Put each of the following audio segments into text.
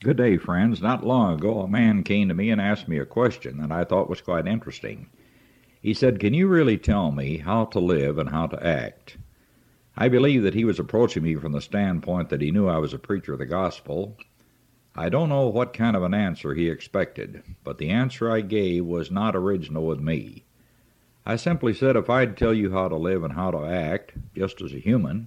Good day, friends. Not long ago, a man came to me and asked me a question that I thought was quite interesting. He said, "Can you really tell me how to live and how to act?" I believe that he was approaching me from the standpoint that he knew I was a preacher of the gospel. I don't know what kind of an answer he expected, but the answer I gave was not original with me. I simply said if I'd tell you how to live and how to act, just as a human,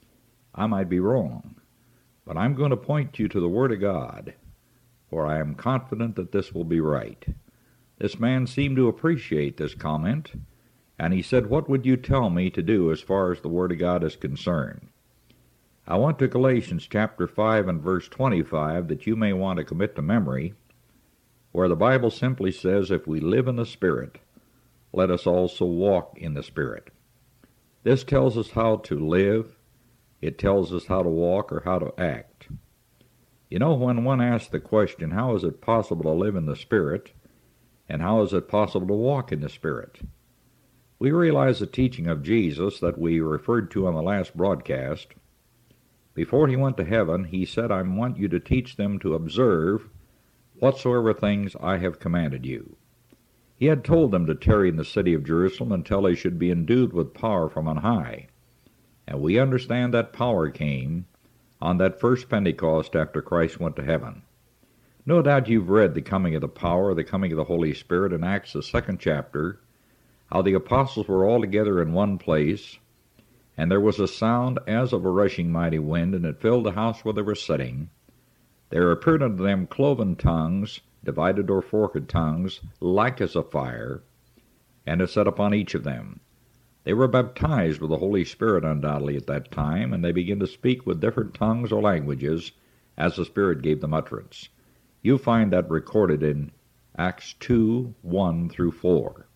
I might be wrong. But I'm going to point you to the Word of God, for I am confident that this will be right. This man seemed to appreciate this comment, and he said, "What would you tell me to do as far as the Word of God is concerned?" I went to Galatians chapter 5 and verse 25 that you may want to commit to memory, where the Bible simply says, "If we live in the Spirit, let us also walk in the Spirit." This tells us how to live. It tells us how to walk or how to act. You know, when one asks the question, how is it possible to live in the Spirit, and how is it possible to walk in the Spirit? We realize the teaching of Jesus that we referred to on the last broadcast. Before he went to heaven, he said, "I want you to teach them to observe whatsoever things I have commanded you." He had told them to tarry in the city of Jerusalem until they should be endued with power from on high. And we understand that power came on that first Pentecost after Christ went to heaven. No doubt you've read the coming of the power, the coming of the Holy Spirit in Acts, the 2nd chapter, how the apostles were all together in one place, and there was a sound as of a rushing mighty wind, and it filled the house where they were sitting. There appeared unto them cloven tongues, divided or forked tongues, like as a fire, and it sat upon each of them. They were baptized with the Holy Spirit undoubtedly at that time, and they began to speak with different tongues or languages as the Spirit gave them utterance. You find that recorded in Acts 2, 1 through 4.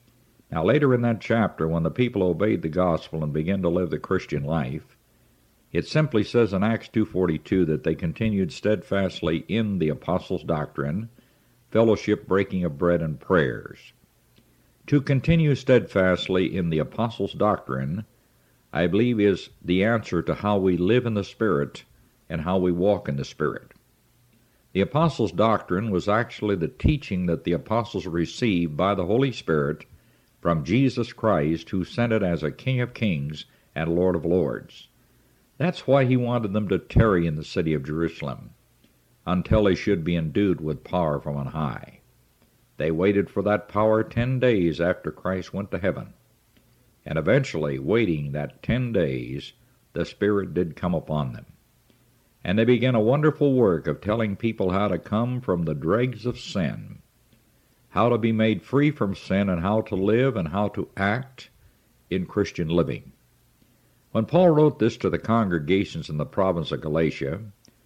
Now later in that chapter, when the people obeyed the gospel and began to live the Christian life, it simply says in Acts 2:42 that they continued steadfastly in the apostles' doctrine, fellowship, breaking of bread, and prayers. To continue steadfastly in the apostles' doctrine, I believe, is the answer to how we live in the Spirit and how we walk in the Spirit. The apostles' doctrine was actually the teaching that the apostles received by the Holy Spirit from Jesus Christ, who sent it as a King of Kings and Lord of Lords. That's why he wanted them to tarry in the city of Jerusalem until they should be endued with power from on high. They waited for that power 10 days after Christ went to heaven. And eventually, waiting that 10 days, the Spirit did come upon them. And they began a wonderful work of telling people how to come from the dregs of sin, how to be made free from sin, and how to live and how to act in Christian living. When Paul wrote this to the congregations in the province of Galatia,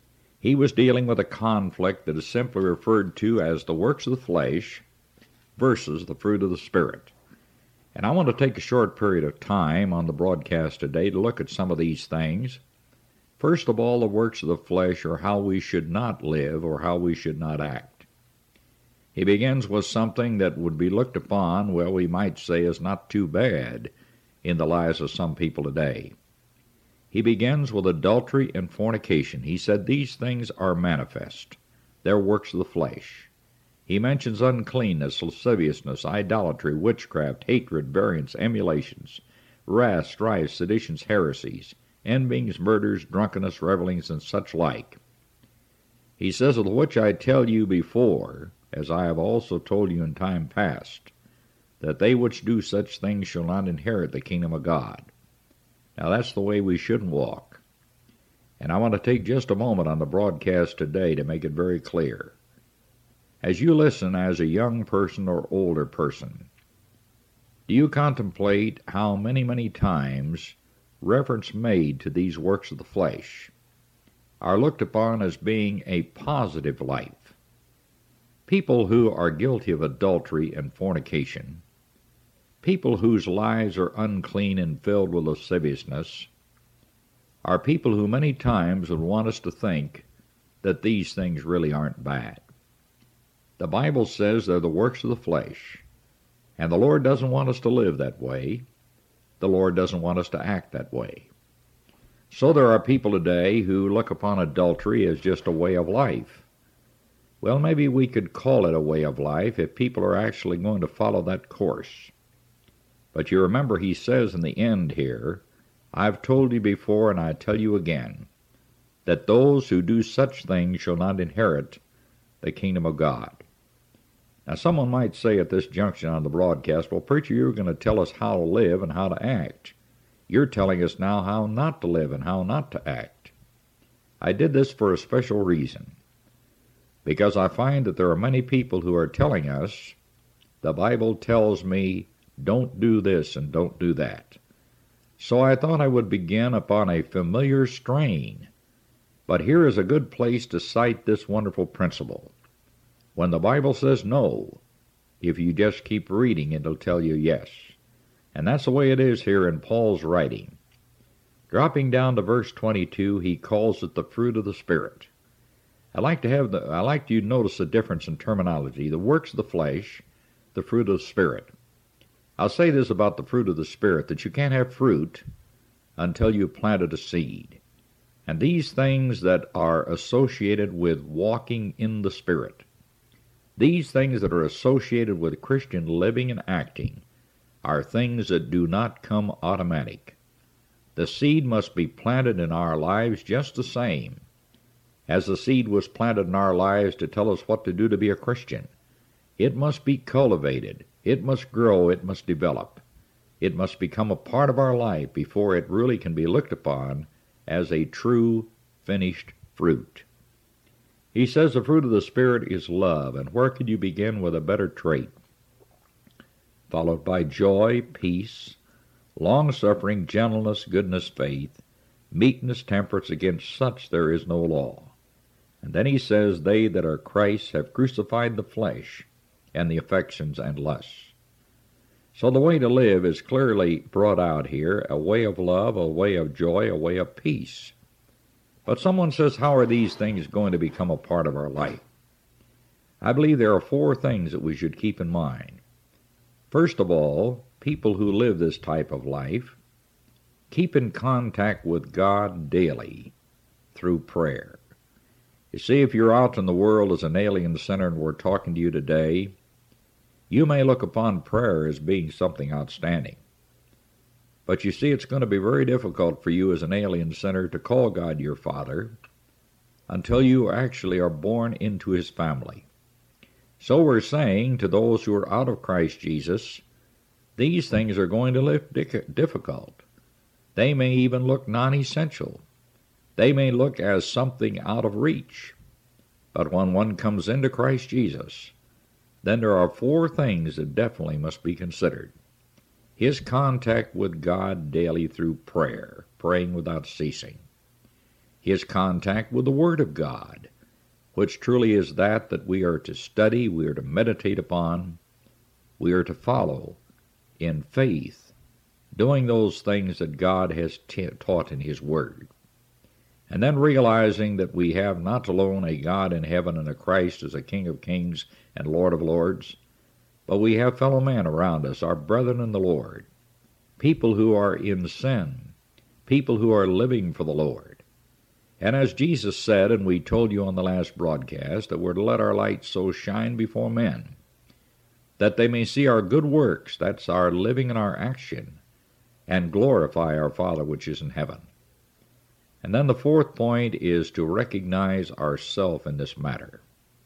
he was dealing with a conflict that is simply referred to as the works of the flesh versus the fruit of the Spirit. And I want to take a short period of time on the broadcast today to look at some of these things. First of all, the works of the flesh are how we should not live or how we should not act. He begins with something that would be looked upon, well, we might say, as not too bad in the lives of some people today. He begins with adultery and fornication. He said these things are manifest. They're works of the flesh. He mentions uncleanness, lasciviousness, idolatry, witchcraft, hatred, variance, emulations, wrath, strife, seditions, heresies, envyings, murders, drunkenness, revellings, and such like. He says, "Of which I tell you before, as I have also told you in time past, that they which do such things shall not inherit the kingdom of God." Now that's the way we should walk. And I want to take just a moment on the broadcast today to make it very clear. As you listen as a young person or older person, do you contemplate how many times reference made to these works of the flesh are looked upon as being a positive life? People who are guilty of adultery and fornication, people whose lives are unclean and filled with lasciviousness, are people who many times would want us to think that these things really aren't bad. The Bible says they're the works of the flesh, and the Lord doesn't want us to live that way. The Lord doesn't want us to act that way. So there are people today who look upon adultery as just a way of life. Well, maybe we could call it a way of life if people are actually going to follow that course. But you remember he says in the end here, I've told you before and I tell you again, that those who do such things shall not inherit the kingdom of God. Now someone might say at this junction on the broadcast, well, preacher, you're going to tell us how to live and how to act. You're telling us now how not to live and how not to act. I did this for a special reason, because I find that there are many people who are telling us, the Bible tells me, don't do this and don't do that. So I thought I would begin upon a familiar strain. But here is a good place to cite this wonderful principle. When the Bible says no, if you just keep reading, it'll tell you yes. And that's the way it is here in Paul's writing. Dropping down to verse 22, he calls it the fruit of the Spirit. I like you to notice the difference in terminology. The works of the flesh, the fruit of the Spirit. I'll say this about the fruit of the Spirit, that you can't have fruit until you've planted a seed. And these things that are associated with walking in the Spirit, these things that are associated with Christian living and acting, are things that do not come automatic. The seed must be planted in our lives just the same as the seed was planted in our lives to tell us what to do to be a Christian. It must be cultivated. It must grow. It must develop. It must become a part of our life before it really can be looked upon as a true, finished fruit. He says the fruit of the Spirit is love, and where could you begin with a better trait? Followed by joy, peace, long-suffering, gentleness, goodness, faith, meekness, temperance. Against such there is no law. And then he says, they that are Christ's have crucified the flesh and the affections and lusts. So the way to live is clearly brought out here, a way of love, a way of joy, a way of peace. But someone says, how are these things going to become a part of our life? I believe there are 4 things that we should keep in mind. First of all, people who live this type of life keep in contact with God daily through prayer. You see, if you're out in the world as an alien sinner and we're talking to you today, you may look upon prayer as being something outstanding. But you see, it's going to be very difficult for you as an alien sinner to call God your Father until you actually are born into His family. So we're saying to those who are out of Christ Jesus, these things are going to look difficult. They may even look non-essential. They may look as something out of reach. But when one comes into Christ Jesus, then there are 4 things that definitely must be considered. His contact with God daily through prayer, praying without ceasing. His contact with the Word of God, which truly is that we are to study, we are to meditate upon, we are to follow in faith, doing those things that God has taught in His Word. And then realizing that we have not alone a God in heaven and a Christ as a King of kings and Lord of lords, but we have fellow men around us, our brethren in the Lord, people who are in sin, people who are living for the Lord. And as Jesus said, and we told you on the last broadcast, that we're to let our light so shine before men, that they may see our good works, that's our living and our action, and glorify our Father which is in heaven. And then the 4th point is to recognize ourself in this matter.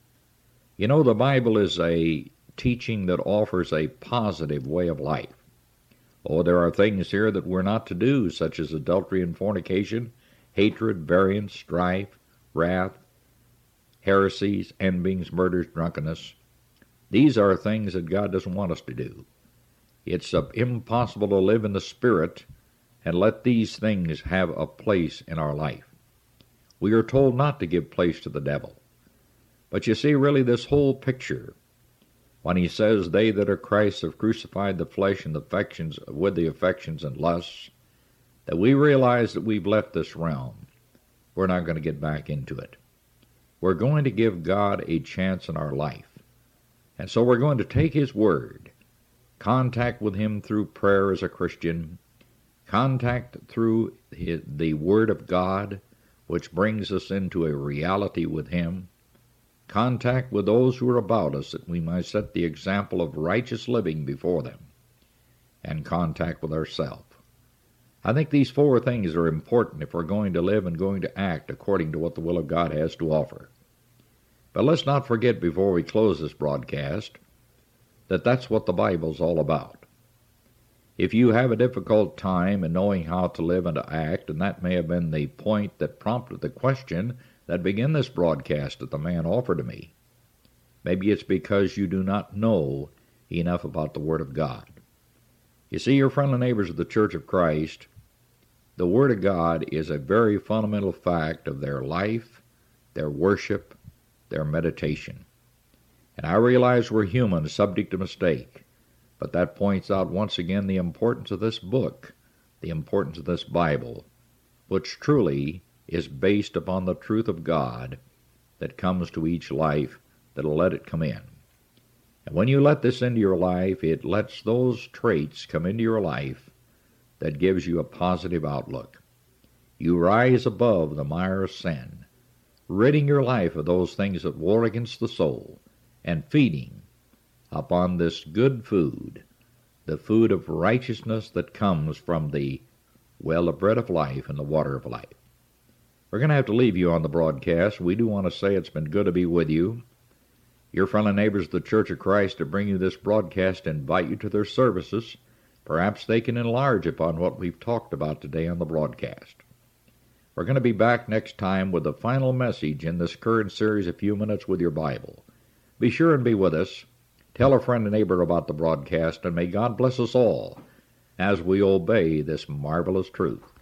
You know, the Bible is a teaching that offers a positive way of life. Oh, there are things here that we're not to do, such as adultery and fornication, hatred, variance, strife, wrath, heresies, envyings, murders, drunkenness. These are things that God doesn't want us to do. It's impossible to live in the Spirit and let these things have a place in our life. We are told not to give place to the devil. But you see, really, this whole picture, when he says, they that are Christ have crucified the flesh and the affections with the affections and lusts, that we realize that we've left this realm. We're not going to get back into it. We're going to give God a chance in our life. And so we're going to take His Word, contact with Him through prayer as a Christian, contact through the Word of God, which brings us into a reality with Him, contact with those who are about us that we might set the example of righteous living before them, and contact with ourselves. I think these four things are important if we're going to live and going to act according to what the will of God has to offer. But let's not forget before we close this broadcast that that's what the Bible's all about. If you have a difficult time in knowing how to live and to act, and that may have been the point that prompted the question that began this broadcast that the man offered to me, maybe it's because you do not know enough about the Word of God. You see, your friendly neighbors of the Church of Christ, the Word of God is a very fundamental fact of their life, their worship, their meditation. And I realize we're human, subject to mistake, but that points out once again the importance of this book, the importance of this Bible, which truly is based upon the truth of God that comes to each life that'll let it come in. And when you let this into your life, it lets those traits come into your life that gives you a positive outlook. You rise above the mire of sin, ridding your life of those things that war against the soul, and feeding upon this good food, the food of righteousness that comes from the well of bread of life and the water of life. We're going to have to leave you on the broadcast. We do want to say it's been good to be with you. Your friendly neighbors of the Church of Christ to bring you this broadcast invite you to their services. Perhaps they can enlarge upon what we've talked about today on the broadcast. We're going to be back next time with the final message in this current series, A Few Minutes with Your Bible. Be sure and be with us. Tell a friend and neighbor about the broadcast, and may God bless us all as we obey this marvelous truth.